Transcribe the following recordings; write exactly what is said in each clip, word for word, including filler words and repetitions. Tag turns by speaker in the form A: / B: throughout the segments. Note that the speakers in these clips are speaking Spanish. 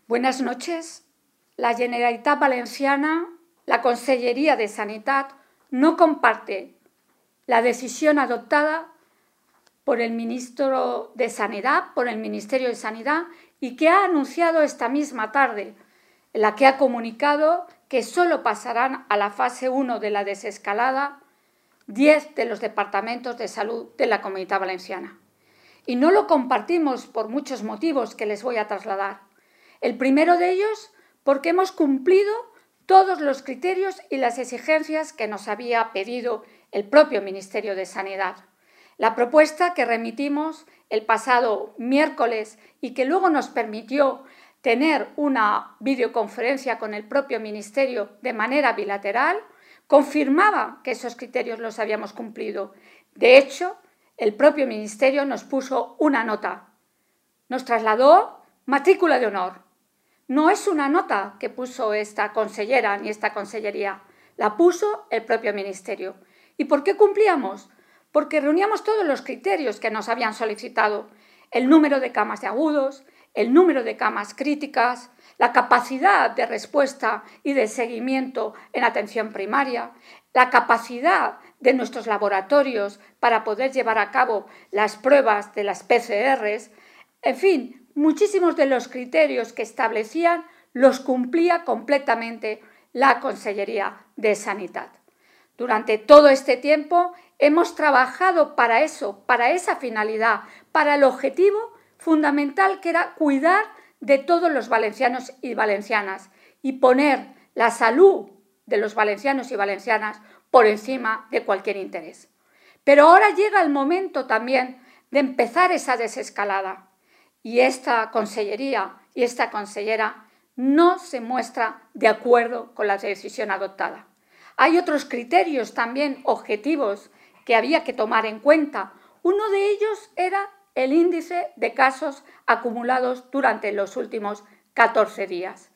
A: Buenas noches. La Generalitat Valenciana, la Conselleria de Sanitat, no comparte la decisión adoptada por el Ministro de Sanidad, por el Ministerio de Sanidad, y que ha anunciado esta misma tarde, en la que ha comunicado que solo pasarán a la fase uno de la desescalada diez de los departamentos de salud de la Comunitat Valenciana. Y no lo compartimos por muchos motivos que les voy a trasladar. El primero de ellos, porque hemos cumplido todos los criterios y las exigencias que nos había pedido el propio Ministerio de Sanidad. La propuesta que remitimos el pasado miércoles y que luego nos permitió tener una videoconferencia con el propio Ministerio de manera bilateral, confirmaba que esos criterios los habíamos cumplido. De hecho, el propio Ministerio nos puso una nota. Nos trasladó matrícula de honor. No es una nota que puso esta consellera ni esta consellería, la puso el propio Ministerio. ¿Y por qué cumplíamos? Porque reuníamos todos los criterios que nos habían solicitado: el número de camas de agudos, el número de camas críticas, la capacidad de respuesta y de seguimiento en atención primaria, la capacidad de nuestros laboratorios para poder llevar a cabo las pruebas de las P C Rs, en fin, muchísimos de los criterios que establecían los cumplía completamente la Conselleria de Sanitat. Durante todo este tiempo hemos trabajado para eso, para esa finalidad, para el objetivo fundamental que era cuidar de todos los valencianos y valencianas y poner la salud de los valencianos y valencianas por encima de cualquier interés. Pero ahora llega el momento también de empezar esa desescalada y esta consellería y esta consellera no se muestra de acuerdo con la decisión adoptada. Hay otros criterios también objetivos que había que tomar en cuenta. Uno de ellos era el índice de casos acumulados durante los últimos catorce días.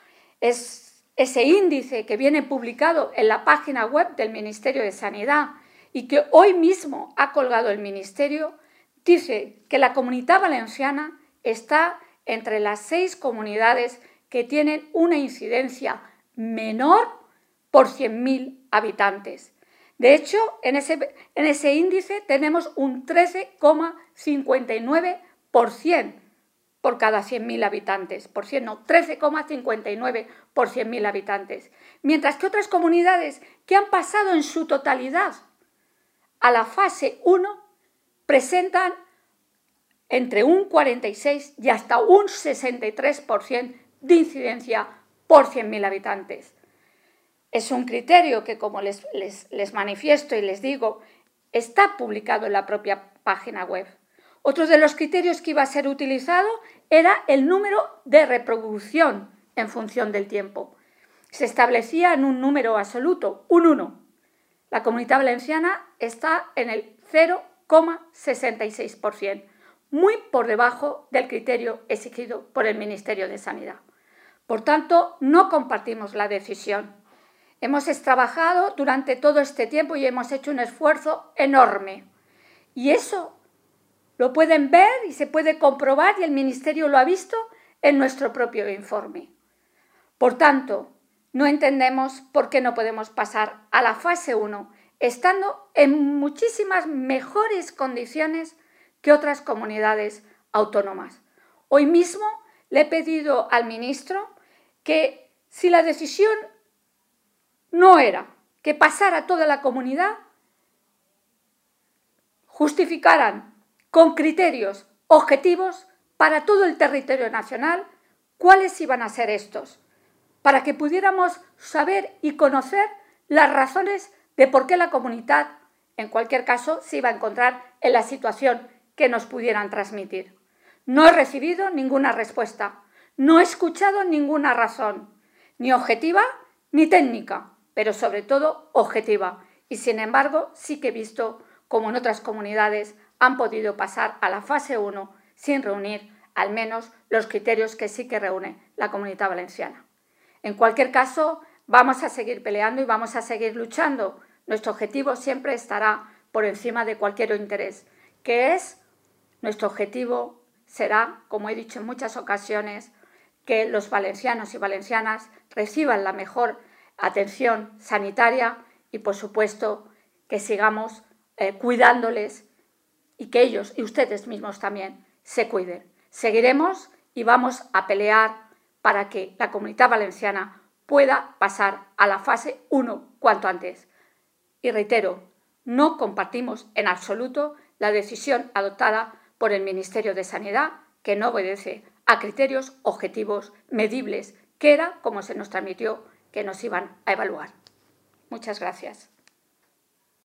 A: Es ese índice que viene publicado en la página web del Ministerio de Sanidad y que hoy mismo ha colgado el Ministerio, dice que la Comunitat Valenciana está entre las seis comunidades que tienen una incidencia menor por cien mil habitantes. De hecho, en ese, en ese índice tenemos un trece coma cincuenta y nueve por ciento por cada cien mil habitantes. Por cien, no, trece coma cincuenta y nueve por cien mil habitantes. Mientras que otras comunidades que han pasado en su totalidad a la fase uno presentan entre un cuarenta y seis y hasta un sesenta y tres por ciento de incidencia por cien mil habitantes. Es un criterio que, como les, les, les manifiesto y les digo, está publicado en la propia página web. Otro de los criterios que iba a ser utilizado era el número de reproducción en función del tiempo. Se establecía en un número absoluto, un uno. La Comunitat Valenciana está en el cero coma sesenta y seis por ciento, muy por debajo del criterio exigido por el Ministerio de Sanidad. Por tanto, no compartimos la decisión. Hemos trabajado durante todo este tiempo y hemos hecho un esfuerzo enorme. Y eso lo pueden ver y se puede comprobar, y el Ministerio lo ha visto en nuestro propio informe. Por tanto, no entendemos por qué no podemos pasar a la fase uno, estando en muchísimas mejores condiciones que otras comunidades autónomas. Hoy mismo le he pedido al ministro que, si la decisión no era que pasara toda la comunidad, justificaran con criterios objetivos para todo el territorio nacional cuáles iban a ser estos, para que pudiéramos saber y conocer las razones de por qué la comunidad, en cualquier caso, se iba a encontrar en la situación que nos pudieran transmitir. No he recibido ninguna respuesta, no he escuchado ninguna razón, ni objetiva ni técnica, pero sobre todo objetiva. Y sin embargo, sí que he visto cómo en otras comunidades han podido pasar a la fase uno sin reunir al menos los criterios que sí que reúne la Comunitat Valenciana. En cualquier caso, vamos a seguir peleando y vamos a seguir luchando. Nuestro objetivo siempre estará por encima de cualquier interés, que es, nuestro objetivo será, como he dicho en muchas ocasiones, que los valencianos y valencianas reciban la mejor atención sanitaria y, por supuesto, que sigamos eh, cuidándoles y que ellos y ustedes mismos también se cuiden. Seguiremos y vamos a pelear para que la Comunitat Valenciana pueda pasar a la fase uno cuanto antes. Y reitero, no compartimos en absoluto la decisión adoptada por el Ministerio de Sanidad, que no obedece a criterios objetivos, medibles, que era como se nos transmitió que nos iban a evaluar. Muchas gracias.